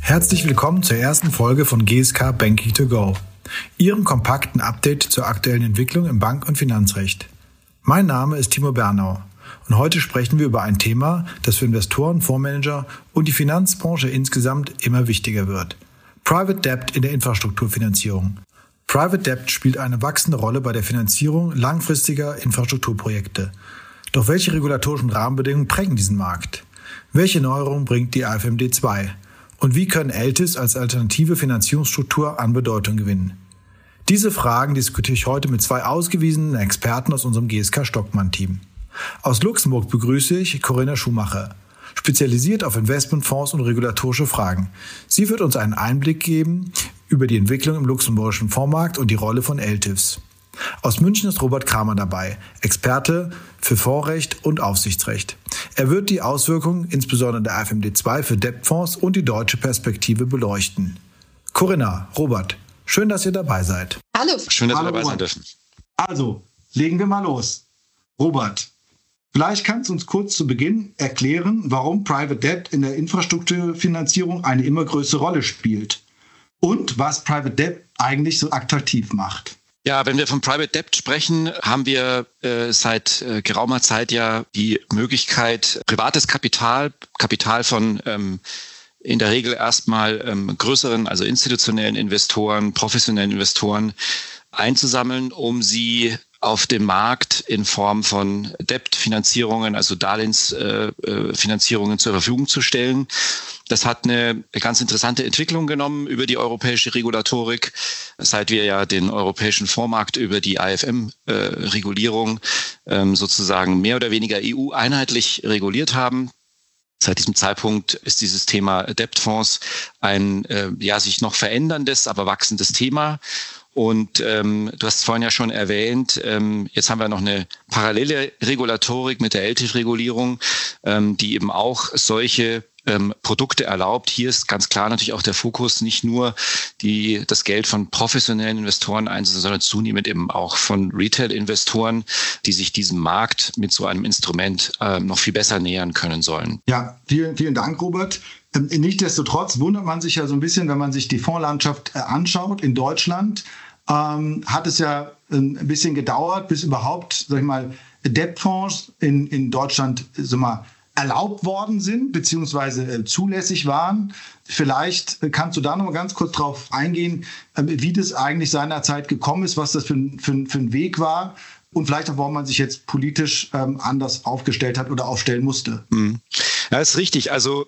Herzlich willkommen zur ersten Folge von GSK Banking to Go, Ihrem kompakten Update zur aktuellen Entwicklung im Bank- und Finanzrecht. Mein Name ist Timo Bernau und heute sprechen wir über ein Thema, das für Investoren, Fondsmanager und die Finanzbranche insgesamt immer wichtiger wird. Private Debt in der Infrastrukturfinanzierung. Private Debt spielt eine wachsende Rolle bei der Finanzierung langfristiger Infrastrukturprojekte. Doch welche regulatorischen Rahmenbedingungen prägen diesen Markt? Welche Neuerungen bringt die AIFMD 2? Und wie können LTIFs als alternative Finanzierungsstruktur an Bedeutung gewinnen? Diese Fragen diskutiere ich heute mit zwei ausgewiesenen Experten aus unserem GSK Stockmann-Team. Aus Luxemburg begrüße ich Corinna Schumacher, spezialisiert auf Investmentfonds und regulatorische Fragen. Sie wird uns einen Einblick geben über die Entwicklung im luxemburgischen Fondsmarkt und die Rolle von LTIFs. Aus München ist Robert Kramer dabei, Experte für Fondsrecht und Aufsichtsrecht. Er wird die Auswirkungen insbesondere der AIFMD 2 für Debtfonds und die deutsche Perspektive beleuchten. Corinna, Robert, schön, dass ihr dabei seid. Hallo. Schön, dass wir dabei sein dürfen. Also, legen wir mal los. Robert, vielleicht kannst du uns kurz zu Beginn erklären, warum Private Debt in der Infrastrukturfinanzierung eine immer größere Rolle spielt und was Private Debt eigentlich so attraktiv macht. Ja, wenn wir von Private Debt sprechen, haben wir seit geraumer Zeit ja die Möglichkeit, privates Kapital von in der Regel erstmal größeren, also institutionellen Investoren, professionellen Investoren einzusammeln, um sie auf dem Markt in Form von Debt-Finanzierungen, also Darlehensfinanzierungen zur Verfügung zu stellen. Das hat eine ganz interessante Entwicklung genommen über die europäische Regulatorik, seit wir ja den europäischen Fondsmarkt über die AIFM-Regulierung sozusagen mehr oder weniger EU-einheitlich reguliert haben. Seit diesem Zeitpunkt ist dieses Thema Debtfonds ein sich noch veränderndes, aber wachsendes Thema. Und du hast es vorhin ja schon erwähnt, jetzt haben wir noch eine parallele Regulatorik mit der LTIF-Regulierung, die eben auch solche Produkte erlaubt. Hier ist ganz klar natürlich auch der Fokus, nicht nur das Geld von professionellen Investoren einzusetzen, sondern zunehmend eben auch von Retail-Investoren, die sich diesem Markt mit so einem Instrument noch viel besser nähern können sollen. Ja, vielen Dank, Robert. Nichtsdestotrotz wundert man sich ja so ein bisschen, wenn man sich die Fondslandschaft anschaut in Deutschland, hat es ja ein bisschen gedauert, bis überhaupt, Debtfonds in Deutschland, erlaubt worden sind, beziehungsweise zulässig waren. Vielleicht kannst du da noch mal ganz kurz drauf eingehen, wie das eigentlich seinerzeit gekommen ist, was das für ein Weg war und vielleicht auch, warum man sich jetzt politisch anders aufgestellt hat oder aufstellen musste. Ja, ist richtig. Also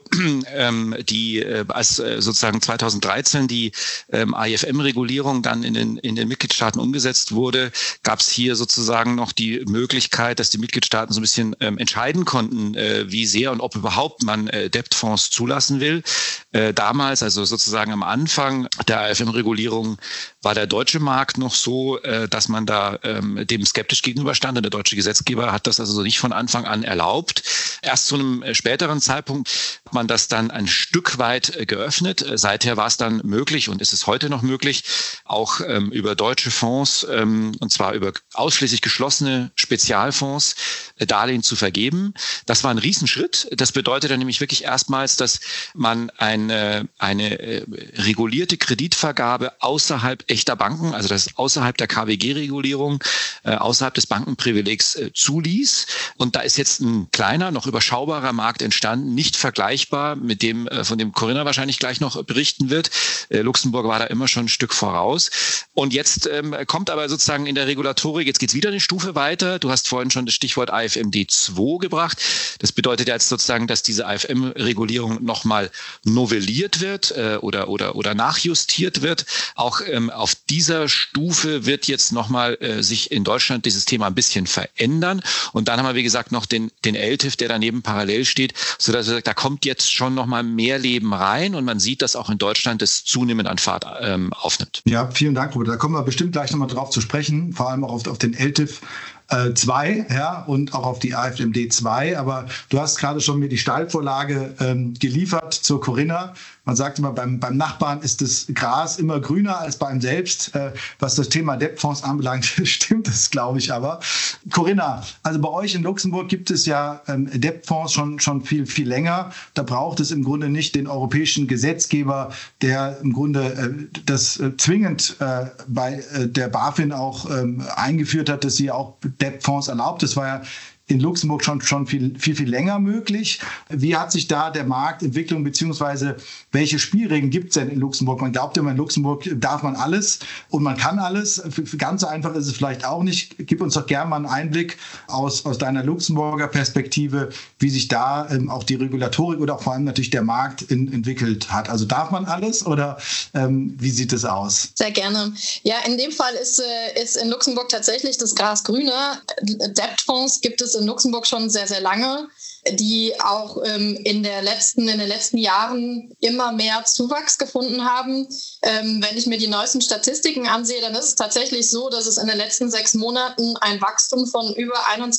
als sozusagen 2013 die AIFM-Regulierung dann in den Mitgliedstaaten umgesetzt wurde, gab es hier sozusagen noch die Möglichkeit, dass die Mitgliedstaaten so ein bisschen entscheiden konnten, wie sehr und ob überhaupt man Debtfonds zulassen will. Damals, also sozusagen am Anfang der AIFM-Regulierung, war der deutsche Markt noch so, dass man da dem skeptisch gegenüberstand. Und der deutsche Gesetzgeber hat das also nicht von Anfang an erlaubt. Erst zu einem späteren Zeitpunkt hat man das dann ein Stück weit geöffnet. Seither war es dann möglich und ist es heute noch möglich, auch über deutsche Fonds, und zwar über ausschließlich geschlossene Spezialfonds, Darlehen zu vergeben. Das war ein Riesenschritt. Das bedeutet dann nämlich wirklich erstmals, dass man eine regulierte Kreditvergabe außerhalb echter Banken, also das außerhalb der KWG-Regulierung, außerhalb des Bankenprivilegs zuließ. Und da ist jetzt ein kleiner, noch überschaubarer Markt entstanden, nicht vergleichbar mit dem, von dem Corinna wahrscheinlich gleich noch berichten wird. Luxemburg war da immer schon ein Stück voraus. Und jetzt kommt aber sozusagen in der Regulatorik, jetzt geht's wieder eine Stufe weiter. Du hast vorhin schon das Stichwort AIFMD 2 gebracht. Das bedeutet jetzt sozusagen, dass diese AIFM-Regulierung nochmal novelliert wird oder nachjustiert wird. Auch auf dieser Stufe wird jetzt nochmal sich in Deutschland dieses Thema ein bisschen verändern. Und dann haben wir, wie gesagt, noch den LTIF, der daneben parallel steht, sodass da kommt jetzt schon nochmal mehr Leben rein und man sieht, dass auch in Deutschland das zunehmend an Fahrt aufnimmt. Ja, vielen Dank, Robert. Da kommen wir bestimmt gleich nochmal drauf zu sprechen, vor allem auch auf den LTIF 2, ja, und auch auf die AIFMD 2. Aber du hast gerade schon mir die Steilvorlage geliefert zur Corinna. Man sagt immer, beim Nachbarn ist das Gras immer grüner als beim selbst. Was das Thema Debtfonds anbelangt, stimmt das, glaube ich aber. Corinna, also bei euch in Luxemburg gibt es ja Debtfonds schon viel, viel länger. Da braucht es im Grunde nicht den europäischen Gesetzgeber, der im Grunde das zwingend bei der BaFin auch eingeführt hat, dass sie auch Debtfonds erlaubt. Das war ja in Luxemburg schon viel länger möglich. Wie hat sich da der Markt entwickelt, beziehungsweise welche Spielregeln gibt es denn in Luxemburg? Man glaubt immer, in Luxemburg darf man alles und man kann alles. Ganz so einfach ist es vielleicht auch nicht. Gib uns doch gerne mal einen Einblick aus deiner Luxemburger Perspektive, wie sich da auch die Regulatorik oder auch vor allem natürlich der Markt entwickelt hat. Also darf man alles oder wie sieht es aus? Sehr gerne. Ja, in dem Fall ist in Luxemburg tatsächlich das Gras grüner. Debtfonds gibt es in Luxemburg schon sehr, sehr lange, die auch in den letzten Jahren immer mehr Zuwachs gefunden haben. Wenn ich mir die neuesten Statistiken ansehe, dann ist es tatsächlich so, dass es in den letzten 6 Monaten ein Wachstum von über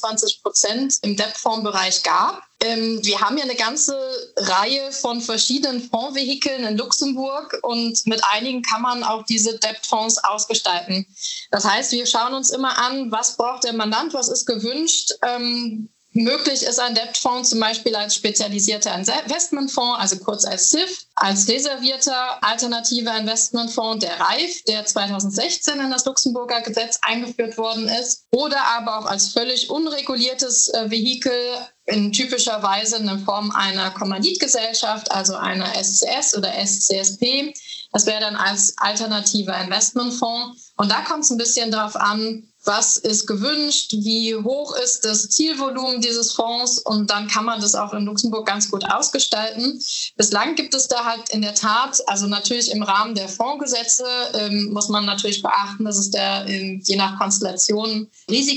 21% im Debtfondsbereich gab. Wir haben ja eine ganze Reihe von verschiedenen Fondsvehikeln in Luxemburg und mit einigen kann man auch diese Debtfonds ausgestalten. Das heißt, wir schauen uns immer an, was braucht der Mandant, was ist gewünscht. Möglich ist ein Debtfonds zum Beispiel als spezialisierter Investmentfonds, also kurz als SIF, als reservierter alternativer Investmentfonds, der RAIF, der 2016 in das Luxemburger Gesetz eingeführt worden ist, oder aber auch als völlig unreguliertes Vehikel in typischer Weise in Form einer Kommanditgesellschaft, also einer SCS oder SCSP. Das wäre dann als alternativer Investmentfonds. Und da kommt es ein bisschen darauf an, was ist gewünscht, wie hoch ist das Zielvolumen dieses Fonds und dann kann man das auch in Luxemburg ganz gut ausgestalten. Bislang gibt es da halt in der Tat, also natürlich im Rahmen der Fondsgesetze muss man natürlich beachten, dass es da je nach Konstellation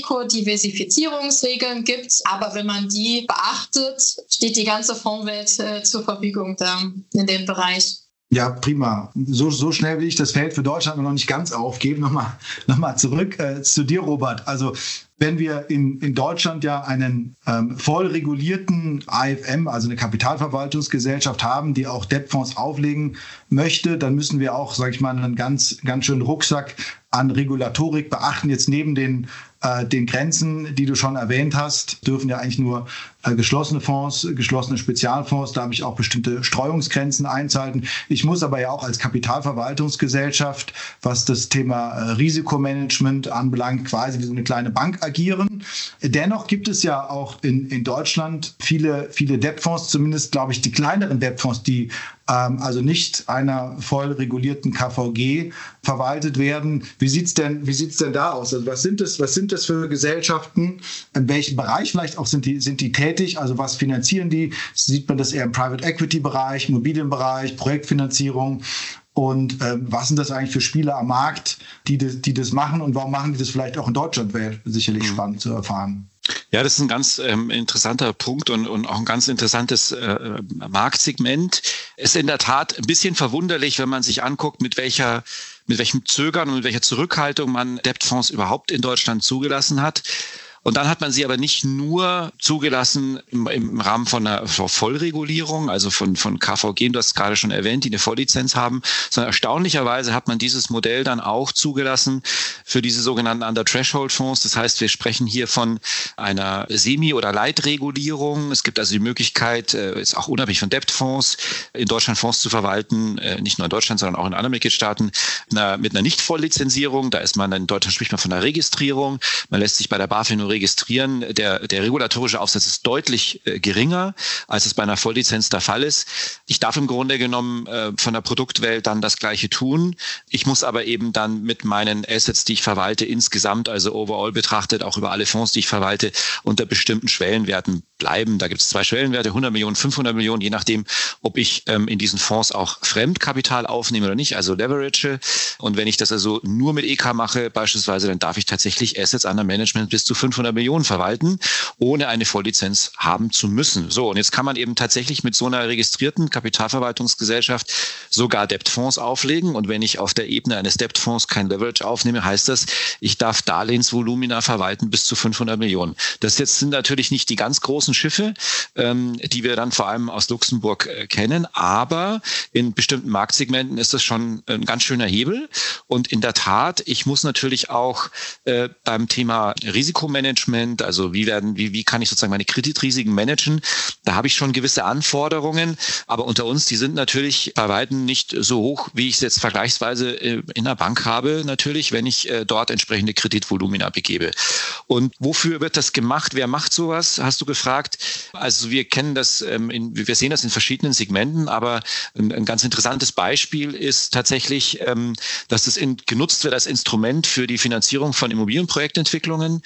Risikodiversifizierungsregeln gibt, aber wenn man die beachtet, steht die ganze Fondswelt zur Verfügung da in dem Bereich. Ja, prima. So schnell will ich das Feld für Deutschland noch nicht ganz aufgeben. Nochmal zurück zu dir, Robert. Also wenn wir in Deutschland ja einen voll regulierten AFM, also eine Kapitalverwaltungsgesellschaft haben, die auch Debtfonds auflegen möchte, dann müssen wir auch, sage ich mal, einen ganz schönen Rucksack an Regulatorik beachten. Jetzt neben den Grenzen, die du schon erwähnt hast, dürfen ja eigentlich nur geschlossene Fonds, geschlossene Spezialfonds, da habe ich auch bestimmte Streuungsgrenzen einzuhalten. Ich muss aber ja auch als Kapitalverwaltungsgesellschaft, was das Thema Risikomanagement anbelangt, quasi wie so eine kleine Bank agieren. Dennoch gibt es ja auch in Deutschland viele Debtfonds, zumindest glaube ich die kleineren Debtfonds, die also nicht einer voll regulierten KVG verwaltet werden. Wie sieht's denn da aus? Also was sind das für Gesellschaften? In welchem Bereich vielleicht auch sind die tätig? Also was finanzieren die? Sieht man das eher im Private Equity Bereich, Immobilienbereich, Projektfinanzierung? Und was sind das eigentlich für Spieler am Markt, die das machen? Und warum machen die das vielleicht auch in Deutschland? Wäre sicherlich spannend zu erfahren. Ja, das ist ein ganz interessanter Punkt und auch ein ganz interessantes Marktsegment. Es ist in der Tat ein bisschen verwunderlich, wenn man sich anguckt, mit welchem Zögern und mit welcher Zurückhaltung man Debtfonds überhaupt in Deutschland zugelassen hat. Und dann hat man sie aber nicht nur zugelassen im Rahmen von einer Vollregulierung, also von KVG, du hast es gerade schon erwähnt, die eine Volllizenz haben, sondern erstaunlicherweise hat man dieses Modell dann auch zugelassen für diese sogenannten Under-Threshold-Fonds. Das heißt, wir sprechen hier von einer Semi- oder Leitregulierung. Es gibt also die Möglichkeit, ist auch unabhängig von Debtfonds, in Deutschland Fonds zu verwalten, nicht nur in Deutschland, sondern auch in anderen Mitgliedstaaten, mit einer Nicht-Volllizenzierung. Da ist man in Deutschland, spricht man von einer Registrierung. Man lässt sich bei der BaFin nur registrieren. Der regulatorische Aufsatz ist deutlich geringer, als es bei einer Volllizenz der Fall ist. Ich darf im Grunde genommen von der Produktwelt dann das Gleiche tun. Ich muss aber eben dann mit meinen Assets, die ich verwalte, insgesamt, also overall betrachtet, auch über alle Fonds, die ich verwalte, unter bestimmten Schwellenwerten bleiben. Da gibt es 2 Schwellenwerte, 100 Millionen, 500 Millionen, je nachdem, ob ich in diesen Fonds auch Fremdkapital aufnehme oder nicht, also leverage. Und wenn ich das also nur mit EK mache beispielsweise, dann darf ich tatsächlich Assets under Management bis zu 500 500 Millionen verwalten, ohne eine Volllizenz haben zu müssen. So, und jetzt kann man eben tatsächlich mit so einer registrierten Kapitalverwaltungsgesellschaft sogar Debtfonds auflegen. Und wenn ich auf der Ebene eines Debtfonds kein Leverage aufnehme, heißt das, ich darf Darlehensvolumina verwalten bis zu 500 Millionen. Das jetzt sind natürlich nicht die ganz großen Schiffe, die wir dann vor allem aus Luxemburg kennen, aber in bestimmten Marktsegmenten ist das schon ein ganz schöner Hebel. Und in der Tat, ich muss natürlich auch beim Thema Risikomanagement, also wie kann ich sozusagen meine Kreditrisiken managen, da habe ich schon gewisse Anforderungen, aber unter uns, die sind natürlich bei weitem nicht so hoch, wie ich es jetzt vergleichsweise in der Bank habe, natürlich, wenn ich dort entsprechende Kreditvolumina begebe. Und wofür wird das gemacht? Wer macht sowas? Hast du gefragt. Also wir kennen das, wir sehen das in verschiedenen Segmenten, aber ein ganz interessantes Beispiel ist tatsächlich, dass das genutzt wird als Instrument für die Finanzierung von Immobilienprojektentwicklungen.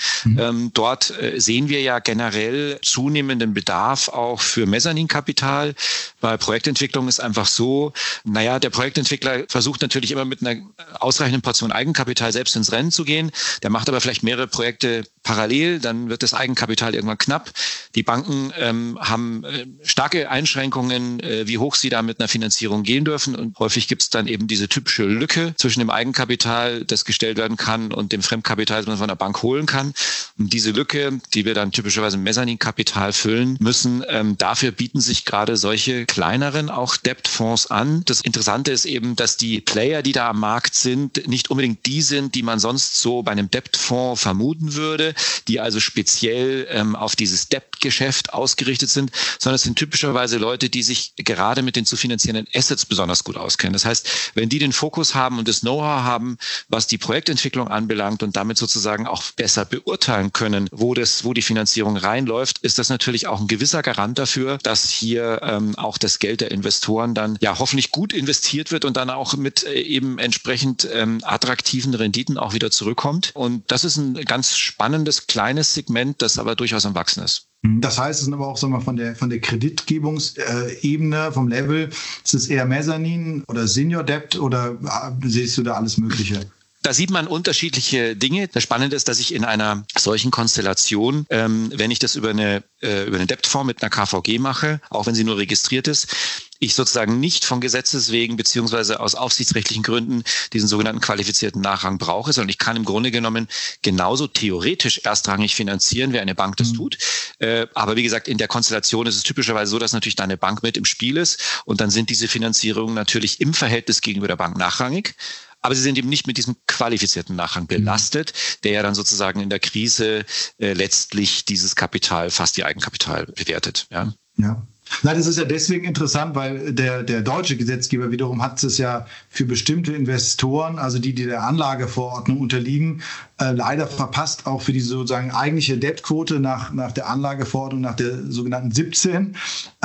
Dort sehen wir ja generell zunehmenden Bedarf auch für Mezzaninkapital. Bei Projektentwicklung ist einfach so, der Projektentwickler versucht natürlich immer mit einer ausreichenden Portion Eigenkapital selbst ins Rennen zu gehen. Der macht aber vielleicht mehrere Projekte parallel, dann wird das Eigenkapital irgendwann knapp. Die Banken haben starke Einschränkungen, wie hoch sie da mit einer Finanzierung gehen dürfen. Und häufig gibt es dann eben diese typische Lücke zwischen dem Eigenkapital, das gestellt werden kann, und dem Fremdkapital, das man von der Bank holen kann. Und diese Lücke, die wir dann typischerweise mit Mezzaninkapital füllen müssen, dafür bieten sich gerade solche kleineren auch Debtfonds an. Das Interessante ist eben, dass die Player, die da am Markt sind, nicht unbedingt die sind, die man sonst so bei einem Debtfonds vermuten würde, die also speziell auf dieses Debt-Geschäft ausgerichtet sind, sondern es sind typischerweise Leute, die sich gerade mit den zu finanzierenden Assets besonders gut auskennen. Das heißt, wenn die den Fokus haben und das Know-how haben, was die Projektentwicklung anbelangt und damit sozusagen auch besser beurteilen können, wo die Finanzierung reinläuft, ist das natürlich auch ein gewisser Garant dafür, dass hier auch das Geld der Investoren dann ja hoffentlich gut investiert wird und dann auch mit eben entsprechend attraktiven Renditen auch wieder zurückkommt. Und das ist ein ganz spannendes, kleines Segment, das aber durchaus am Wachsen ist. Das heißt, es sind aber auch, sagen wir, von der Kreditgebungsebene, vom Level, ist es eher Mezzanin oder Senior Debt oder siehst du da alles Mögliche? Da sieht man unterschiedliche Dinge. Das Spannende ist, dass ich in einer solchen Konstellation, wenn ich das über einen Debtfonds mit einer KVG mache, auch wenn sie nur registriert ist, ich sozusagen nicht von Gesetzes wegen beziehungsweise aus aufsichtsrechtlichen Gründen diesen sogenannten qualifizierten Nachrang brauche, sondern ich kann im Grunde genommen genauso theoretisch erstrangig finanzieren, wie eine Bank das tut. Aber wie gesagt, in der Konstellation ist es typischerweise so, dass natürlich da eine Bank mit im Spiel ist und dann sind diese Finanzierungen natürlich im Verhältnis gegenüber der Bank nachrangig. Aber sie sind eben nicht mit diesem qualifizierten Nachrang belastet, der ja dann sozusagen in der Krise letztlich dieses Kapital, fast die Eigenkapital, bewertet. Ja. Nein, das ist ja deswegen interessant, weil der deutsche Gesetzgeber wiederum hat es ja für bestimmte Investoren, also die der Anlageverordnung unterliegen, leider verpasst, auch für die sozusagen eigentliche Debtquote nach der Anlageverordnung, nach der sogenannten 17.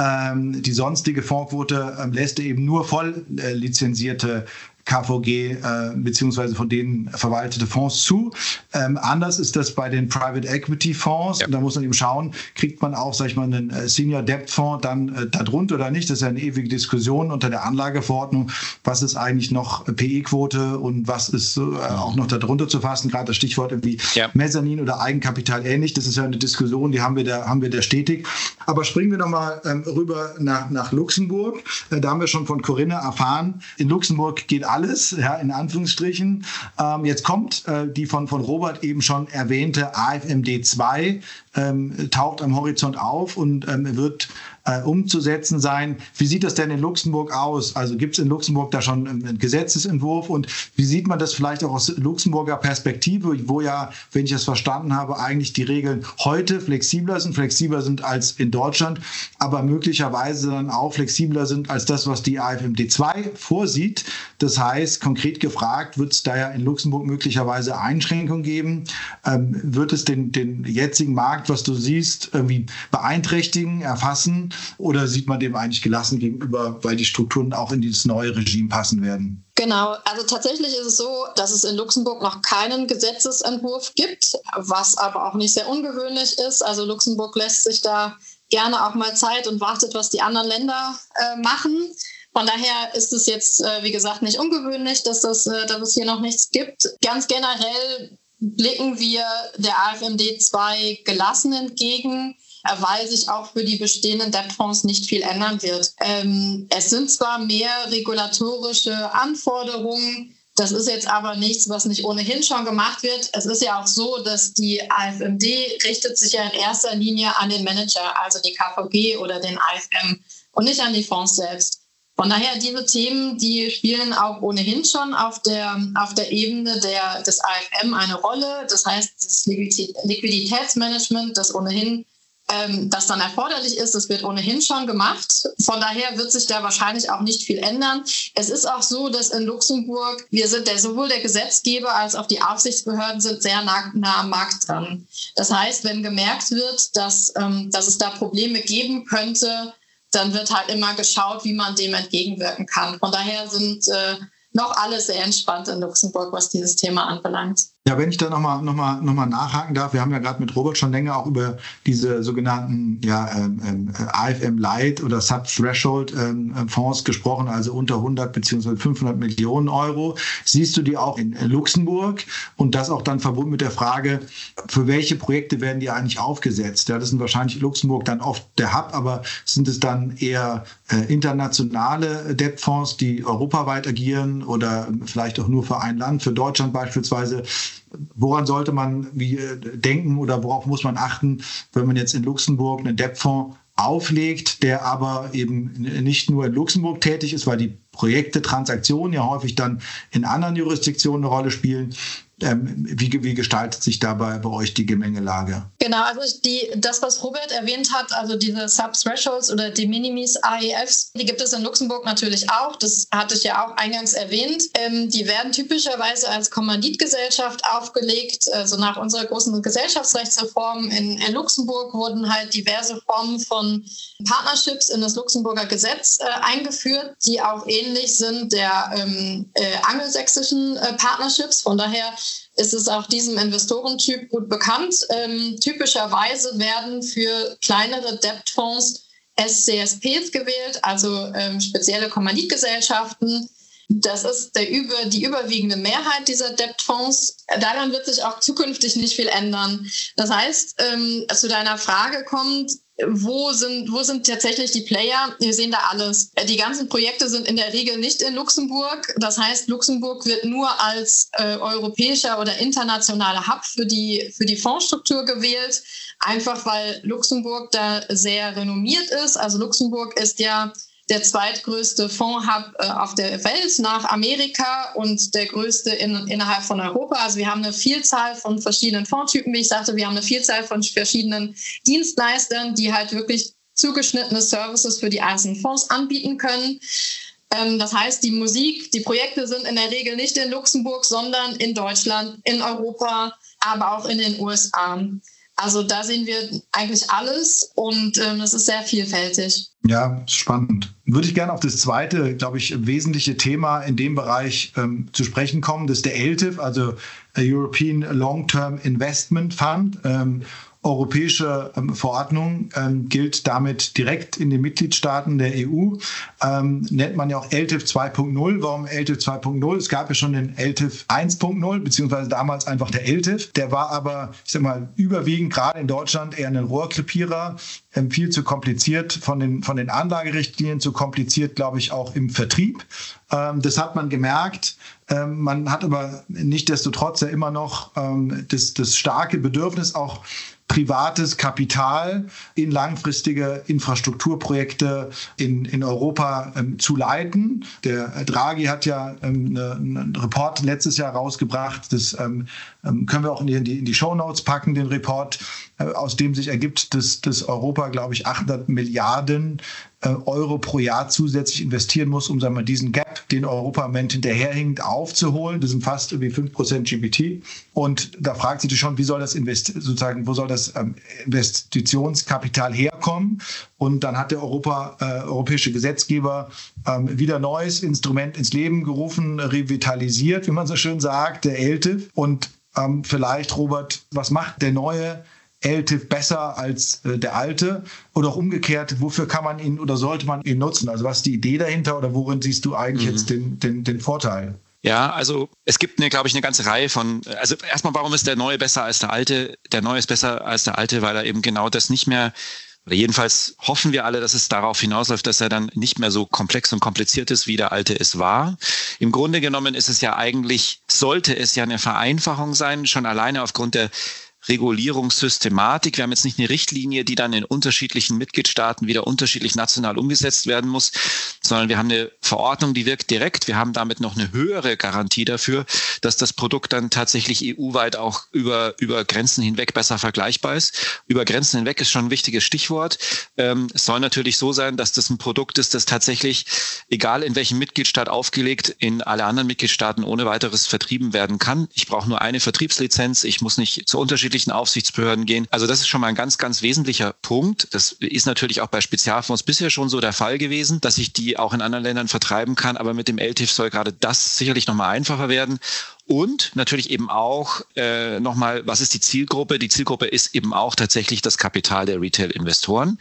Die sonstige Fondsquote lässt eben nur voll lizenzierte KVG beziehungsweise von denen verwaltete Fonds zu. Anders ist das bei den Private Equity Fonds. Ja. Da muss man eben schauen, kriegt man auch, sag ich mal, einen Senior Debt Fonds dann darunter oder nicht. Das ist ja eine ewige Diskussion unter der Anlageverordnung. Was ist eigentlich noch PE-Quote und was ist auch noch darunter zu fassen? Gerade das Stichwort irgendwie Mezzanin oder Eigenkapital ähnlich. Das ist ja eine Diskussion, die haben wir da stetig. Aber springen wir nochmal rüber nach Luxemburg. Da haben wir schon von Corinna erfahren. In Luxemburg geht alles, ja, in Anführungsstrichen. Jetzt kommt die von Robert eben schon erwähnte AFMD 2, taucht am Horizont auf und wird umzusetzen sein. Wie sieht das denn in Luxemburg aus? Also gibt es in Luxemburg da schon einen Gesetzesentwurf und wie sieht man das vielleicht auch aus Luxemburger Perspektive, wo ja, wenn ich das verstanden habe, eigentlich die Regeln heute flexibler sind als in Deutschland, aber möglicherweise dann auch flexibler sind als das, was die AFMD 2 vorsieht. Das heißt, konkret gefragt, wird es da ja in Luxemburg möglicherweise Einschränkungen geben? Wird es den jetzigen Markt, was du siehst, irgendwie beeinträchtigen, erfassen? Oder sieht man dem eigentlich gelassen gegenüber, weil die Strukturen auch in dieses neue Regime passen werden? Genau, also tatsächlich ist es so, dass es in Luxemburg noch keinen Gesetzesentwurf gibt, was aber auch nicht sehr ungewöhnlich ist. Also Luxemburg lässt sich da gerne auch mal Zeit und wartet, was die anderen Länder machen. Von daher ist es jetzt, wie gesagt, nicht ungewöhnlich, dass es hier noch nichts gibt. Ganz generell blicken wir der AFMD 2 gelassen entgegen, weil sich auch für die bestehenden Debtfonds nicht viel ändern wird. Es sind zwar mehr regulatorische Anforderungen, das ist jetzt aber nichts, was nicht ohnehin schon gemacht wird. Es ist ja auch so, dass die AFMD richtet sich ja in erster Linie an den Manager, also die KVG oder den AFM und nicht an die Fonds selbst. Von daher, diese Themen, die spielen auch ohnehin schon auf der Ebene des AFM eine Rolle. Das heißt, das Liquiditätsmanagement, das ohnehin das dann erforderlich ist, das wird ohnehin schon gemacht. Von daher wird sich da wahrscheinlich auch nicht viel ändern. Es ist auch so, dass in Luxemburg, sowohl der Gesetzgeber als auch die Aufsichtsbehörden sind sehr nah am Markt dran. Das heißt, wenn gemerkt wird, dass es da Probleme geben könnte, dann wird halt immer geschaut, wie man dem entgegenwirken kann. Von daher sind noch alle sehr entspannt in Luxemburg, was dieses Thema anbelangt. Ja, wenn ich da noch mal nachhaken darf, wir haben ja gerade mit Robert schon länger auch über diese sogenannten AFM Light oder Sub-Threshold Fonds gesprochen, also unter 100 bzw. 500 Millionen Euro. Siehst du die auch in Luxemburg und das auch dann verbunden mit der Frage, für welche Projekte werden die eigentlich aufgesetzt? Ja, das sind wahrscheinlich Luxemburg dann oft der Hub, aber sind es dann eher internationale Debtfonds, die europaweit agieren oder vielleicht auch nur für ein Land, für Deutschland beispielsweise? Woran sollte man denken oder worauf muss man achten, wenn man jetzt in Luxemburg einen Debtfonds auflegt, der aber eben nicht nur in Luxemburg tätig ist, weil die Projekte, Transaktionen ja häufig dann in anderen Jurisdiktionen eine Rolle spielen. Wie gestaltet sich dabei bei euch die Gemengelage? Genau, also das, was Robert erwähnt hat, also diese Sub-Thresholds oder De Minimis AIFs, die gibt es in Luxemburg natürlich auch. Das hatte ich ja auch eingangs erwähnt. Die werden typischerweise als Kommanditgesellschaft aufgelegt. Also nach unserer großen Gesellschaftsrechtsreform in Luxemburg wurden halt diverse Formen von Partnerships in das Luxemburger Gesetz eingeführt, die auch ähnlich sind der angelsächsischen Partnerships. Von daher ist es auch diesem Investorentyp gut bekannt. Typischerweise werden für kleinere Debtfonds SCSPs gewählt, also spezielle Kommanditgesellschaften. Das ist die überwiegende Mehrheit dieser Debtfonds. Daran wird sich auch zukünftig nicht viel ändern. Das heißt, zu deiner Frage kommt, wo sind tatsächlich die Player? Wir sehen da alles. Die ganzen Projekte sind in der Regel nicht in Luxemburg. Das heißt, Luxemburg wird nur als europäischer oder internationaler Hub für die Fondsstruktur gewählt, einfach weil Luxemburg da sehr renommiert ist. Also Luxemburg ist ja der zweitgrößte Fondshub auf der Welt nach Amerika und der größte innerhalb von Europa. Also wir haben eine Vielzahl von verschiedenen Fondstypen, wie ich sagte. Wir haben eine Vielzahl von verschiedenen Dienstleistern, die halt wirklich zugeschnittene Services für die einzelnen Fonds anbieten können. Das heißt, die Projekte sind in der Regel nicht in Luxemburg, sondern in Deutschland, in Europa, aber auch in den USA. Also da sehen wir eigentlich alles und es ist sehr vielfältig. Ja, spannend. Würde ich gerne auf das zweite, glaube ich, wesentliche Thema in dem Bereich zu sprechen kommen. Das ist der ELTIF, also European Long-Term Investment Fund. Europäische Verordnung gilt damit direkt in den Mitgliedstaaten der EU. Nennt man ja auch ELTIF 2.0. Warum ELTIF 2.0? Es gab ja schon den ELTIF 1.0, beziehungsweise damals einfach der ELTIF. Der war aber, ich sag mal, überwiegend gerade in Deutschland eher ein Rohrkrepierer, viel zu kompliziert von den Anlagerichtlinien, zu kompliziert, glaube ich, auch im Vertrieb. Das hat man gemerkt. Man hat aber nichtsdestotrotz ja immer noch das starke Bedürfnis, auch privates Kapital in langfristige Infrastrukturprojekte in Europa zu leiten. Der Draghi hat ja einen Report letztes Jahr rausgebracht. Das können wir auch in die Shownotes packen, den Report, aus dem sich ergibt, dass Europa, glaube ich, 800 Milliarden Euro pro Jahr zusätzlich investieren muss, um, sagen wir, diesen Gap, den Europa im Moment hinterherhinkt, aufzuholen. Das sind fast irgendwie 5% GDP. Und da fragt sich schon, wo soll das Investitionskapital herkommen? Und dann hat der europäische Gesetzgeber wieder ein neues Instrument ins Leben gerufen, revitalisiert, wie man so schön sagt, der ELTIF. Und vielleicht, Robert, was macht der neue ELTIF besser als der alte? Oder auch umgekehrt, wofür kann man ihn oder sollte man ihn nutzen? Also was ist die Idee dahinter oder worin siehst du eigentlich jetzt den Vorteil? Ja, also es gibt, glaube ich, eine ganze Reihe von, also erstmal, warum ist der Neue besser als der Alte? Der Neue ist besser als der Alte, weil er eben genau das nicht mehr, oder jedenfalls hoffen wir alle, dass es darauf hinausläuft, dass er dann nicht mehr so komplex und kompliziert ist, wie der Alte es war. Im Grunde genommen ist es ja eigentlich, sollte es ja eine Vereinfachung sein, schon alleine aufgrund der Regulierungssystematik. Wir haben jetzt nicht eine Richtlinie, die dann in unterschiedlichen Mitgliedstaaten wieder unterschiedlich national umgesetzt werden muss, sondern wir haben eine Verordnung, die wirkt direkt. Wir haben damit noch eine höhere Garantie dafür, dass das Produkt dann tatsächlich EU-weit auch über Grenzen hinweg besser vergleichbar ist. Über Grenzen hinweg ist schon ein wichtiges Stichwort. Es soll natürlich so sein, dass das ein Produkt ist, das tatsächlich, egal in welchem Mitgliedstaat aufgelegt, in alle anderen Mitgliedstaaten ohne weiteres vertrieben werden kann. Ich brauche nur eine Vertriebslizenz. Ich muss nicht zu unterschiedlichen Aufsichtsbehörden gehen. Also das ist schon mal ein ganz, ganz wesentlicher Punkt. Das ist natürlich auch bei Spezialfonds bisher schon so der Fall gewesen, dass ich die auch in anderen Ländern vertreiben kann. Aber mit dem LTIF soll gerade das sicherlich nochmal einfacher werden. Und natürlich eben auch nochmal, was ist die Zielgruppe? Die Zielgruppe ist eben auch tatsächlich das Kapital der Retail-Investoren.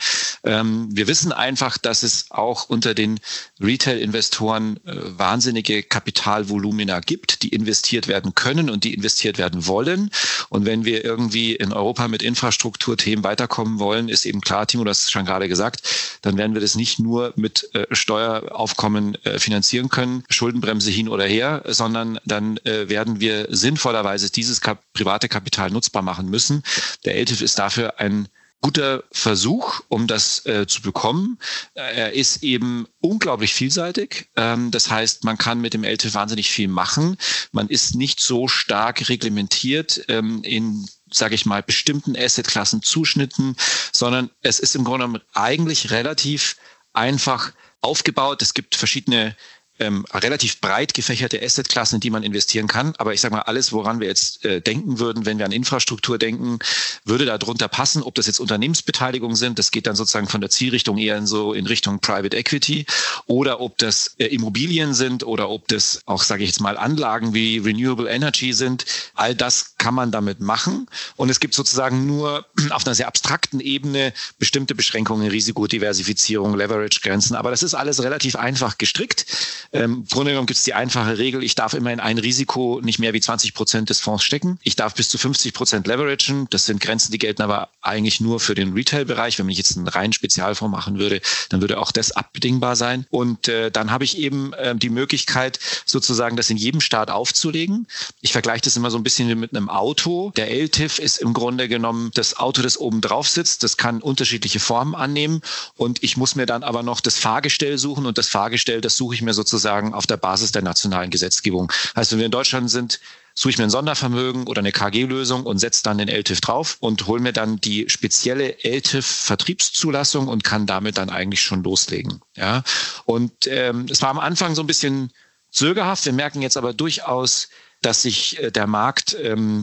Wir wissen einfach, dass es auch unter den Retail-Investoren wahnsinnige Kapitalvolumina gibt, die investiert werden können und die investiert werden wollen. Und wenn wir irgendwie in Europa mit Infrastrukturthemen weiterkommen wollen, ist eben klar, Timo, du hast es schon gerade gesagt, dann werden wir das nicht nur mit Steueraufkommen finanzieren können, Schuldenbremse hin oder her, sondern dann werden wir sinnvollerweise dieses private Kapital nutzbar machen müssen. Der LTIF ist dafür ein guter Versuch, um das zu bekommen. Er ist eben unglaublich vielseitig. Das heißt, man kann mit dem LTIF wahnsinnig viel machen. Man ist nicht so stark reglementiert in, sage ich mal, bestimmten Assetklassen, Zuschnitten, sondern es ist im Grunde genommen eigentlich relativ einfach aufgebaut. Es gibt verschiedene relativ breit gefächerte Assetklassen, in die man investieren kann. Aber ich sage mal, alles, woran wir jetzt denken würden, wenn wir an Infrastruktur denken, würde da drunter passen. Ob das jetzt Unternehmensbeteiligungen sind, das geht dann sozusagen von der Zielrichtung eher in Richtung Private Equity, oder ob das Immobilien sind oder ob das auch, sage ich jetzt mal, Anlagen wie Renewable Energy sind. All das kann man damit machen. Und es gibt sozusagen nur auf einer sehr abstrakten Ebene bestimmte Beschränkungen, Risikodiversifizierung, Leverage-Grenzen. Aber das ist alles relativ einfach gestrickt. Im Grunde genommen gibt es die einfache Regel, ich darf immer in ein Risiko nicht mehr wie 20% des Fonds stecken. Ich darf bis zu 50% leveragen. Das sind Grenzen, die gelten aber eigentlich nur für den Retail-Bereich. Wenn ich jetzt einen reinen Spezialfonds machen würde, dann würde auch das abbedingbar sein. Und dann habe ich eben die Möglichkeit, sozusagen das in jedem Staat aufzulegen. Ich vergleiche das immer so ein bisschen wie mit einem Auto. Der LTIF ist im Grunde genommen das Auto, das oben drauf sitzt. Das kann unterschiedliche Formen annehmen. Und ich muss mir dann aber noch das Fahrgestell suchen. Und das Fahrgestell, das suche ich mir sozusagen auf der Basis der nationalen Gesetzgebung. Heißt, wenn wir in Deutschland sind, suche ich mir ein Sondervermögen oder eine KG-Lösung und setze dann den LTIF drauf und hole mir dann die spezielle LTIF-Vertriebszulassung und kann damit dann eigentlich schon loslegen. Ja? Und es war am Anfang so ein bisschen zögerhaft. Wir merken jetzt aber durchaus, dass sich der Markt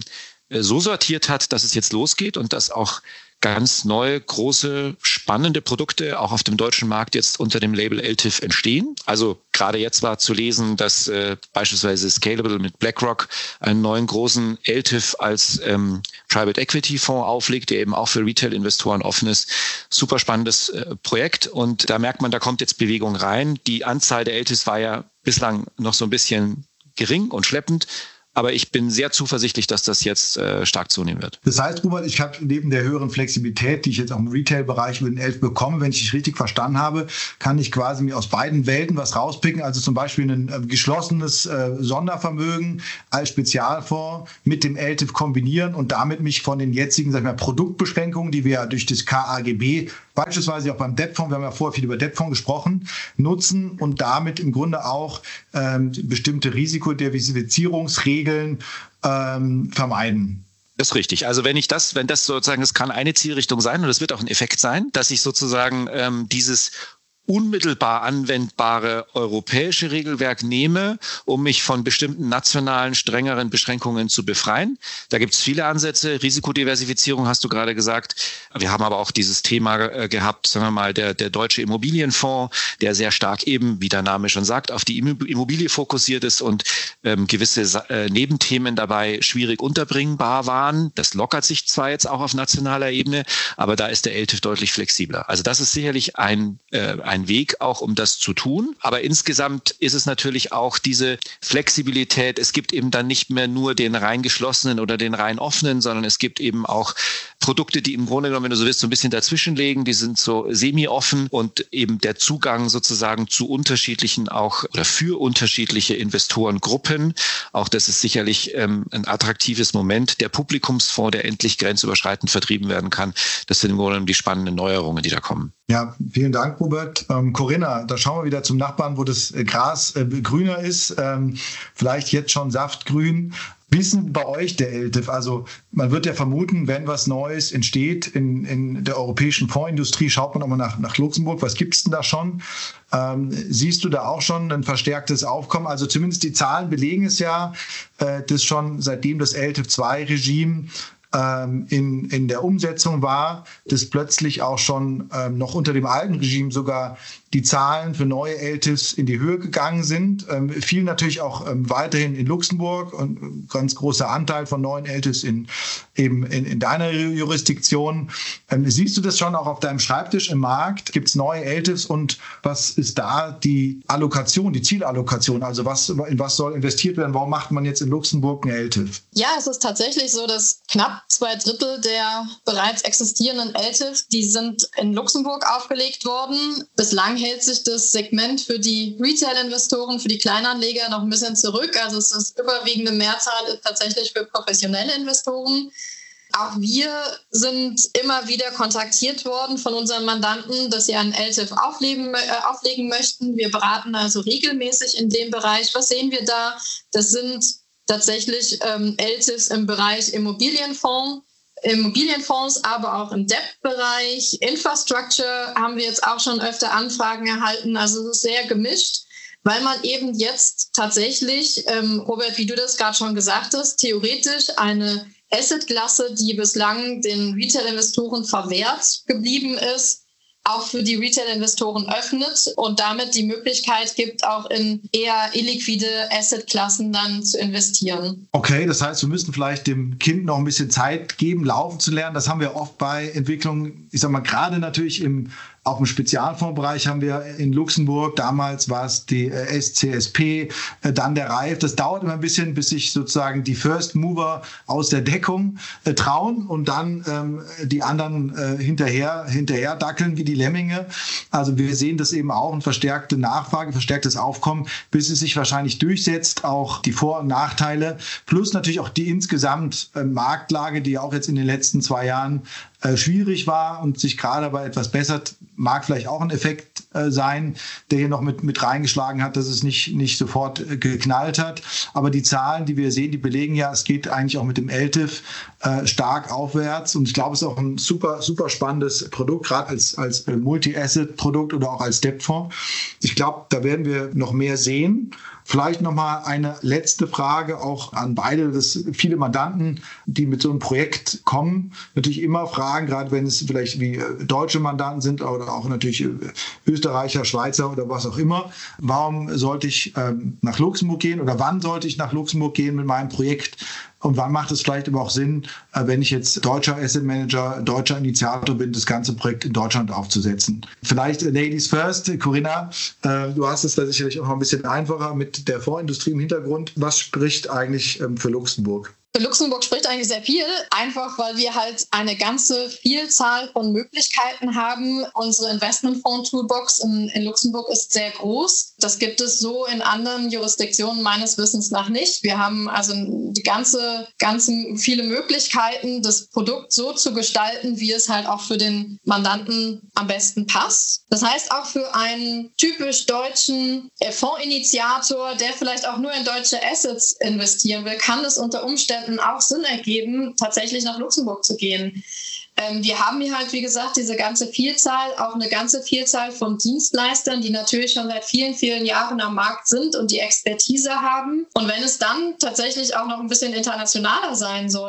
so sortiert hat, dass es jetzt losgeht und dass auch ganz neue, große, spannende Produkte auch auf dem deutschen Markt jetzt unter dem Label LTIF entstehen. Also gerade jetzt war zu lesen, dass beispielsweise Scalable mit BlackRock einen neuen großen LTIF als Private Equity Fonds auflegt, der eben auch für Retail-Investoren offen ist. Super spannendes Projekt und da merkt man, da kommt jetzt Bewegung rein. Die Anzahl der LTIFs war ja bislang noch so ein bisschen gering und schleppend. Aber ich bin sehr zuversichtlich, dass das jetzt stark zunehmen wird. Das heißt, Robert, ich habe neben der höheren Flexibilität, die ich jetzt auch im Retail-Bereich über den LTIF bekomme, wenn ich dich richtig verstanden habe, kann ich quasi mir aus beiden Welten was rauspicken. Also zum Beispiel ein geschlossenes Sondervermögen als Spezialfonds mit dem LTIF kombinieren und damit mich von den jetzigen, sag ich mal, Produktbeschränkungen, die wir ja durch das KAGB beispielsweise auch beim Debtfonds, wir haben ja vorher viel über Debtfonds gesprochen, nutzen und damit im Grunde auch bestimmte Risikodiversifizierungsregeln vermeiden. Das ist richtig. Also wenn das sozusagen, das kann eine Zielrichtung sein und das wird auch ein Effekt sein, dass ich sozusagen dieses unmittelbar anwendbare europäische Regelwerk nehme, um mich von bestimmten nationalen, strengeren Beschränkungen zu befreien. Da gibt es viele Ansätze. Risikodiversifizierung hast du gerade gesagt. Wir haben aber auch dieses Thema gehabt, sagen wir mal, der Deutsche Immobilienfonds, der sehr stark eben, wie der Name schon sagt, auf die Immobilie fokussiert ist und gewisse Nebenthemen dabei schwierig unterbringbar waren. Das lockert sich zwar jetzt auch auf nationaler Ebene, aber da ist der LTIF deutlich flexibler. Also das ist sicherlich ein ein Weg auch, um das zu tun. Aber insgesamt ist es natürlich auch diese Flexibilität. Es gibt eben dann nicht mehr nur den rein geschlossenen oder den rein offenen, sondern es gibt eben auch Produkte, die im Grunde genommen, wenn du so willst, so ein bisschen dazwischen liegen. Die sind so semi-offen und eben der Zugang sozusagen zu unterschiedlichen auch oder für unterschiedliche Investorengruppen. Auch das ist sicherlich ein attraktives Moment. Der Publikumsfonds, der endlich grenzüberschreitend vertrieben werden kann. Das sind im Grunde genommen die spannenden Neuerungen, die da kommen. Ja, vielen Dank, Robert. Corinna, da schauen wir wieder zum Nachbarn, wo das Gras grüner ist. Vielleicht jetzt schon saftgrün. Wie ist denn bei euch der LTIF? Also man wird ja vermuten, wenn was Neues entsteht in der europäischen Fondsindustrie, schaut man auch mal nach Luxemburg. Was gibt es denn da schon? Siehst du da auch schon ein verstärktes Aufkommen? Also zumindest die Zahlen belegen es ja, dass schon seitdem das LTIF-2-Regime in der Umsetzung war, dass plötzlich auch schon noch unter dem alten Regime sogar die Zahlen für neue LTIFs in die Höhe gegangen sind. Viel natürlich auch weiterhin in Luxemburg und ein ganz großer Anteil von neuen LTIFs in deiner Jurisdiktion. Siehst du das schon auch auf deinem Schreibtisch im Markt? Gibt es neue LTIFs und was ist da die Allokation, die Zielallokation? Also in was soll investiert werden? Warum macht man jetzt in Luxemburg eine LTIF? Ja, es ist tatsächlich so, dass knapp 2/3 der bereits existierenden LTIFs, die sind in Luxemburg aufgelegt worden. Bislang hält sich das Segment für die Retail-Investoren, für die Kleinanleger noch ein bisschen zurück. Also es ist überwiegende Mehrzahl ist tatsächlich für professionelle Investoren. Auch wir sind immer wieder kontaktiert worden von unseren Mandanten, dass sie einen LTIF auflegen möchten. Wir beraten also regelmäßig in dem Bereich. Was sehen wir da? Das sind tatsächlich LTIFs im Bereich Immobilienfonds, aber auch im Debt-Bereich. Infrastructure haben wir jetzt auch schon öfter Anfragen erhalten. Also es ist sehr gemischt, weil man eben jetzt tatsächlich, Robert, wie du das gerade schon gesagt hast, theoretisch eine Assetklasse, die bislang den Retail-Investoren verwehrt geblieben ist, auch für die Retail-Investoren öffnet und damit die Möglichkeit gibt, auch in eher illiquide Assetklassen dann zu investieren. Okay, das heißt, wir müssen vielleicht dem Kind noch ein bisschen Zeit geben, laufen zu lernen. Das haben wir oft bei Entwicklungen, ich sag mal, gerade natürlich auch im Spezialfondsbereich haben wir in Luxemburg, damals war es die SCSP, dann der Reif. Das dauert immer ein bisschen, bis sich sozusagen die First Mover aus der Deckung trauen und dann die anderen hinterher dackeln wie die Lemminge. Also wir sehen das eben auch, eine verstärkte Nachfrage, verstärktes Aufkommen, bis es sich wahrscheinlich durchsetzt, auch die Vor- und Nachteile, plus natürlich auch die insgesamt Marktlage, die auch jetzt in den letzten 2 Jahren schwierig war und sich gerade aber etwas bessert, mag vielleicht auch ein Effekt sein, der hier noch mit reingeschlagen hat, dass es nicht sofort geknallt hat. Aber die Zahlen, die wir sehen, die belegen ja, es geht eigentlich auch mit dem LTIF stark aufwärts. Und ich glaube, es ist auch ein super, super spannendes Produkt, gerade als Multi-Asset-Produkt oder auch als Debtfonds. Ich glaube, da werden wir noch mehr sehen. Vielleicht nochmal eine letzte Frage auch an beide, dass viele Mandanten, die mit so einem Projekt kommen, natürlich immer fragen, gerade wenn es vielleicht wie deutsche Mandanten sind oder auch natürlich Österreicher, Schweizer oder was auch immer, warum sollte ich nach Luxemburg gehen oder wann sollte ich nach Luxemburg gehen mit meinem Projekt? Und wann macht es vielleicht aber auch Sinn, wenn ich jetzt deutscher Asset Manager, deutscher Initiator bin, das ganze Projekt in Deutschland aufzusetzen? Vielleicht Ladies first, Corinna, du hast es da sicherlich auch noch ein bisschen einfacher mit der Fondsindustrie im Hintergrund. Was spricht eigentlich für Luxemburg? Für Luxemburg spricht eigentlich sehr viel, einfach weil wir halt eine ganze Vielzahl von Möglichkeiten haben. Unsere Investmentfonds-Toolbox in Luxemburg ist sehr groß. Das gibt es so in anderen Jurisdiktionen meines Wissens nach nicht. Wir haben also die ganze viele Möglichkeiten, das Produkt so zu gestalten, wie es halt auch für den Mandanten am besten passt. Das heißt, auch für einen typisch deutschen Fondsinitiator, der vielleicht auch nur in deutsche Assets investieren will, kann es unter Umständen auch Sinn ergeben, tatsächlich nach Luxemburg zu gehen. Wir haben hier halt, wie gesagt, diese ganze Vielzahl, auch eine ganze Vielzahl von Dienstleistern, die natürlich schon seit vielen, vielen Jahren am Markt sind und die Expertise haben. Und wenn es dann tatsächlich auch noch ein bisschen internationaler sein soll,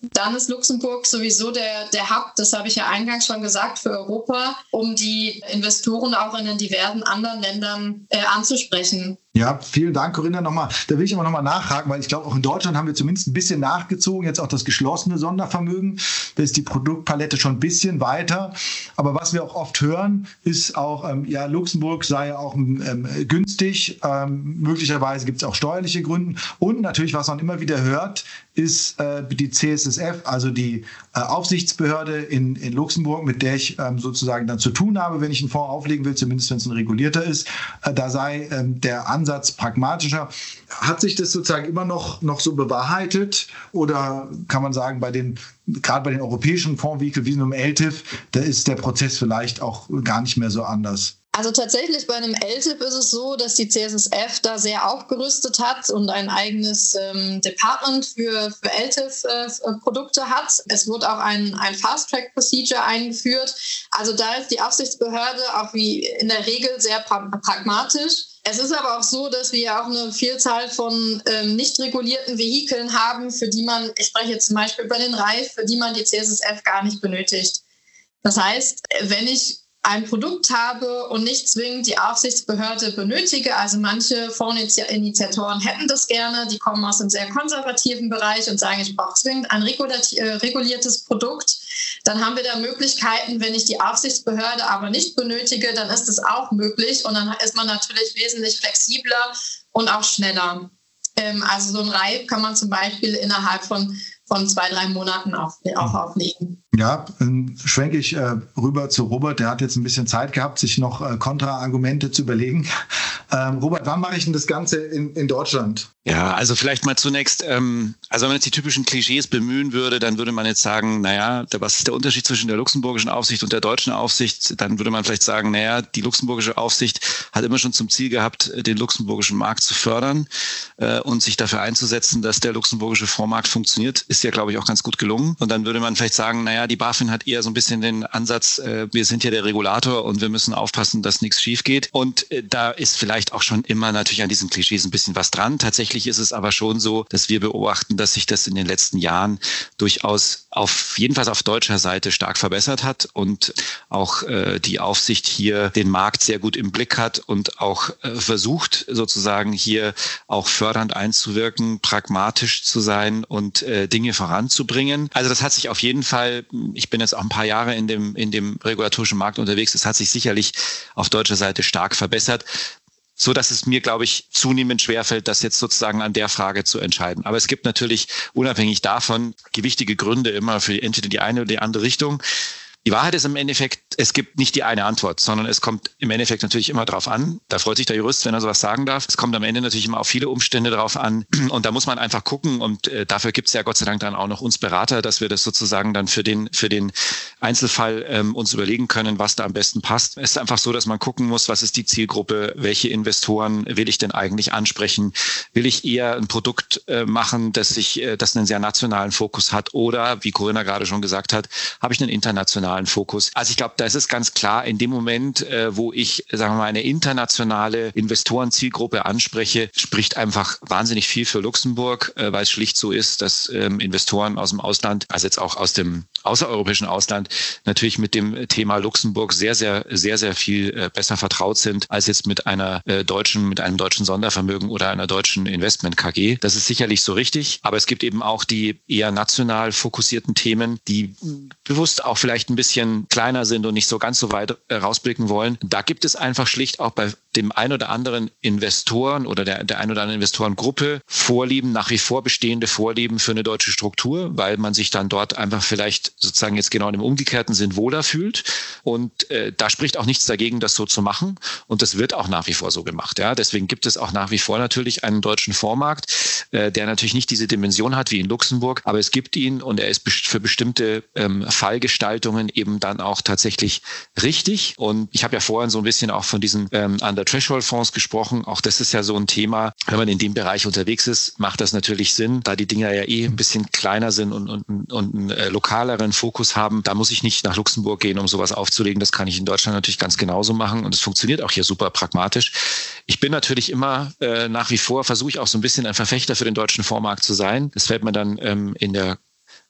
dann ist Luxemburg sowieso der Hub, das habe ich ja eingangs schon gesagt, für Europa, um die Investoren auch in den diversen anderen Ländern anzusprechen. Ja, vielen Dank, Corinna, nochmal. Da will ich aber nochmal nachhaken, weil ich glaube, auch in Deutschland haben wir zumindest ein bisschen nachgezogen, jetzt auch das geschlossene Sondervermögen. Da ist die Produktpalette schon ein bisschen weiter. Aber was wir auch oft hören, ist auch, Luxemburg sei auch günstig. Möglicherweise gibt es auch steuerliche Gründe. Und natürlich, was man immer wieder hört, ist die CSSF, also die Aufsichtsbehörde in Luxemburg, mit der ich sozusagen dann zu tun habe, wenn ich einen Fonds auflegen will, zumindest wenn es ein regulierter ist. Da sei der Ansatz pragmatischer. Hat sich das sozusagen immer noch so bewahrheitet? Oder kann man sagen, gerade bei den europäischen Fondsvehikeln wie einem LTIF, da ist der Prozess vielleicht auch gar nicht mehr so anders? Also tatsächlich bei einem LTIF ist es so, dass die CSSF da sehr aufgerüstet hat und ein eigenes Department für LTIF-Produkte hat. Es wurde auch ein Fast-Track-Procedure eingeführt. Also da ist die Aufsichtsbehörde auch wie in der Regel sehr pragmatisch. Es ist aber auch so, dass wir ja auch eine Vielzahl von nicht regulierten Vehikeln haben, für die man, ich spreche jetzt zum Beispiel über den Reif, für die man die CSSF gar nicht benötigt. Das heißt, wenn ich ein Produkt habe und nicht zwingend die Aufsichtsbehörde benötige, also manche Fondsinitiatoren hätten das gerne, die kommen aus einem sehr konservativen Bereich und sagen, ich brauche zwingend ein reguliertes Produkt, dann haben wir da Möglichkeiten, wenn ich die Aufsichtsbehörde aber nicht benötige, dann ist das auch möglich und dann ist man natürlich wesentlich flexibler und auch schneller. Also so ein Reif kann man zum Beispiel innerhalb von 2-3 Monaten auch auflegen. Ja, schwenke ich rüber zu Robert. Der hat jetzt ein bisschen Zeit gehabt, sich noch Kontraargumente zu überlegen. Robert, wann mache ich denn das Ganze in Deutschland? Ja, also vielleicht mal zunächst, also wenn man jetzt die typischen Klischees bemühen würde, dann würde man jetzt sagen, naja, was ist der Unterschied zwischen der luxemburgischen Aufsicht und der deutschen Aufsicht? Dann würde man vielleicht sagen, naja, die luxemburgische Aufsicht hat immer schon zum Ziel gehabt, den luxemburgischen Markt zu fördern und sich dafür einzusetzen, dass der luxemburgische Fondsmarkt funktioniert. Ist ja, glaube ich, auch ganz gut gelungen. Und dann würde man vielleicht sagen, naja, die BaFin hat eher so ein bisschen den Ansatz, wir sind ja der Regulator und wir müssen aufpassen, dass nichts schief geht. Und da ist vielleicht auch schon immer natürlich an diesen Klischees ein bisschen was dran. Tatsächlich ist es aber schon so, dass wir beobachten, dass sich das in den letzten Jahren durchaus jedenfalls auf deutscher Seite stark verbessert hat und auch die Aufsicht hier den Markt sehr gut im Blick hat und auch versucht sozusagen hier auch fördernd einzuwirken, pragmatisch zu sein und Dinge voranzubringen. Also das hat sich auf jeden Fall, ich bin jetzt auch ein paar Jahre in dem regulatorischen Markt unterwegs, es hat sich sicherlich auf deutscher Seite stark verbessert, so dass es mir, glaube ich, zunehmend schwerfällt, das jetzt sozusagen an der Frage zu entscheiden. Aber es gibt natürlich unabhängig davon gewichtige Gründe immer für entweder die eine oder die andere Richtung. Die Wahrheit ist im Endeffekt, es gibt nicht die eine Antwort, sondern es kommt im Endeffekt natürlich immer drauf an. Da freut sich der Jurist, wenn er sowas sagen darf. Es kommt am Ende natürlich immer auf viele Umstände drauf an. Und da muss man einfach gucken. Und dafür gibt es ja Gott sei Dank dann auch noch uns Berater, dass wir das sozusagen dann für den Einzelfall uns überlegen können, was da am besten passt. Es ist einfach so, dass man gucken muss, was ist die Zielgruppe, welche Investoren will ich denn eigentlich ansprechen? Will ich eher ein Produkt machen, das einen sehr nationalen Fokus hat? Oder, wie Corinna gerade schon gesagt hat, habe ich einen internationalen Fokus. Also ich glaube, da ist es ganz klar, in dem Moment, wo ich, sagen wir mal, eine internationale Investorenzielgruppe anspreche, spricht einfach wahnsinnig viel für Luxemburg, weil es schlicht so ist, dass Investoren aus dem Ausland, also jetzt auch aus dem außereuropäischen Ausland, natürlich mit dem Thema Luxemburg sehr, sehr, sehr, sehr viel besser vertraut sind, als jetzt mit einem deutschen Sondervermögen oder einer deutschen Investment KG. Das ist sicherlich so richtig, aber es gibt eben auch die eher national fokussierten Themen, die bewusst auch vielleicht ein bisschen kleiner sind und nicht so ganz so weit rausblicken wollen. Da gibt es einfach schlicht auch bei dem ein oder anderen Investoren oder der ein oder anderen Investorengruppe Vorlieben, nach wie vor bestehende Vorlieben für eine deutsche Struktur, weil man sich dann dort einfach vielleicht sozusagen jetzt genau im umgekehrten Sinn wohler fühlt. Und da spricht auch nichts dagegen, das so zu machen. Und das wird auch nach wie vor so gemacht. Ja? Deswegen gibt es auch nach wie vor natürlich einen deutschen Fondsmarkt, der natürlich nicht diese Dimension hat wie in Luxemburg, aber es gibt ihn und er ist für bestimmte Fallgestaltungen eben dann auch tatsächlich richtig. Und ich habe ja vorhin so ein bisschen auch von diesen Under-Threshold-Fonds gesprochen. Auch das ist ja so ein Thema. Wenn man in dem Bereich unterwegs ist, macht das natürlich Sinn, da die Dinger ja ein bisschen kleiner sind und einen lokaleren Fokus haben. Da muss ich nicht nach Luxemburg gehen, um sowas aufzulegen. Das kann ich in Deutschland natürlich ganz genauso machen und es funktioniert auch hier super pragmatisch. Ich bin natürlich immer nach wie vor, versuche ich auch so ein bisschen ein Verfechter für den deutschen Fondsmarkt zu sein. Das fällt mir dann in der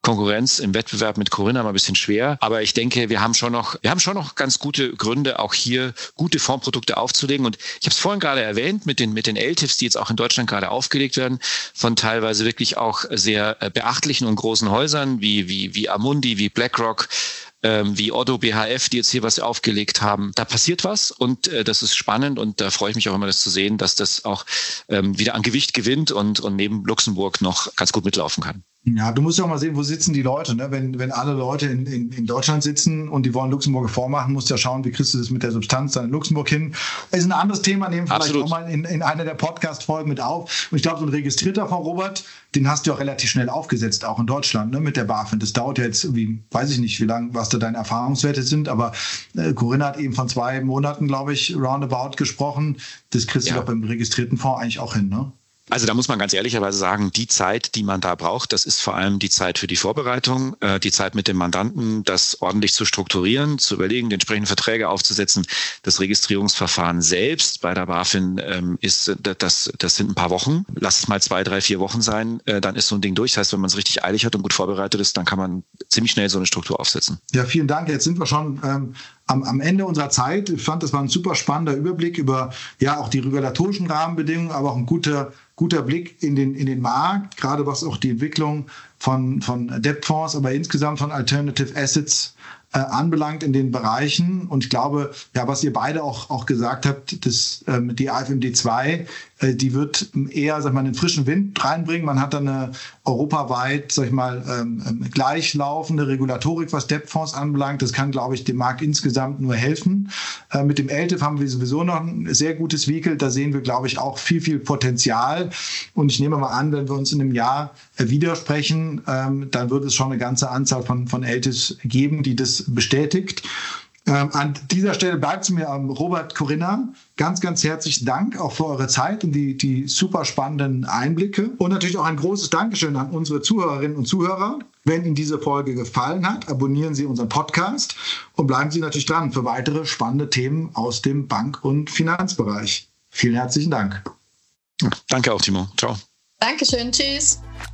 Konkurrenz im Wettbewerb mit Corinna mal ein bisschen schwer. Aber ich denke, wir haben schon noch ganz gute Gründe, auch hier gute Fondsprodukte aufzulegen. Und ich habe es vorhin gerade erwähnt mit den LTIFs, die jetzt auch in Deutschland gerade aufgelegt werden, von teilweise wirklich auch sehr beachtlichen und großen Häusern wie Amundi, wie BlackRock, wie Otto BHF, die jetzt hier was aufgelegt haben. Da passiert was und das ist spannend und da freue ich mich auch immer, das zu sehen, dass das auch wieder an Gewicht gewinnt und neben Luxemburg noch ganz gut mitlaufen kann. Ja, du musst ja auch mal sehen, wo sitzen die Leute. Ne? Wenn alle Leute in Deutschland sitzen und die wollen Luxemburger vormachen, musst du ja schauen, wie kriegst du das mit der Substanz dann in Luxemburg hin. Das ist ein anderes Thema, nehmen wir vielleicht auch mal in einer der Podcast-Folgen mit auf. Und ich glaube, so ein registrierter Fonds, Robert, den hast du auch relativ schnell aufgesetzt, auch in Deutschland, ne, mit der BaFin. Das dauert ja jetzt irgendwie, weiß ich nicht, wie lange, was da deine Erfahrungswerte sind, aber Corinna hat eben von 2 Monaten, glaube ich, roundabout gesprochen. Das kriegst du doch beim registrierten Fonds eigentlich auch hin, ne? Also da muss man ganz ehrlicherweise sagen, die Zeit, die man da braucht, das ist vor allem die Zeit für die Vorbereitung, die Zeit mit dem Mandanten, das ordentlich zu strukturieren, zu überlegen, die entsprechenden Verträge aufzusetzen. Das Registrierungsverfahren selbst bei der BaFin das sind ein paar Wochen. Lass es mal 2, 3, 4 Wochen sein, dann ist so ein Ding durch. Das heißt, wenn man es richtig eilig hat und gut vorbereitet ist, dann kann man ziemlich schnell so eine Struktur aufsetzen. Ja, vielen Dank. Jetzt sind wir schon am Ende unserer Zeit. Ich fand, das war ein super spannender Überblick über auch die regulatorischen Rahmenbedingungen, aber auch ein guter Blick in den Markt, gerade was auch die Entwicklung von Debtfonds, aber insgesamt von Alternative Assets anbelangt in den Bereichen. Und ich glaube, was ihr beide auch gesagt habt, dass die AFMD 2, die wird eher, sag ich mal, einen frischen Wind reinbringen. Man hat dann eine europaweit, sag ich mal, gleichlaufende Regulatorik, was Debtfonds anbelangt. Das kann, glaube ich, dem Markt insgesamt nur helfen. Mit dem LTIF haben wir sowieso noch ein sehr gutes Vehikel. Da sehen wir, glaube ich, auch viel Potenzial. Und ich nehme mal an, wenn wir uns in einem Jahr widersprechen, dann wird es schon eine ganze Anzahl von LTIFs geben, die das bestätigt. An dieser Stelle bleibt es mir, Robert, Corinna, ganz, ganz herzlichen Dank auch für eure Zeit und die super spannenden Einblicke. Und natürlich auch ein großes Dankeschön an unsere Zuhörerinnen und Zuhörer. Wenn Ihnen diese Folge gefallen hat, abonnieren Sie unseren Podcast und bleiben Sie natürlich dran für weitere spannende Themen aus dem Bank- und Finanzbereich. Vielen herzlichen Dank. Danke auch, Timo. Ciao. Dankeschön. Tschüss.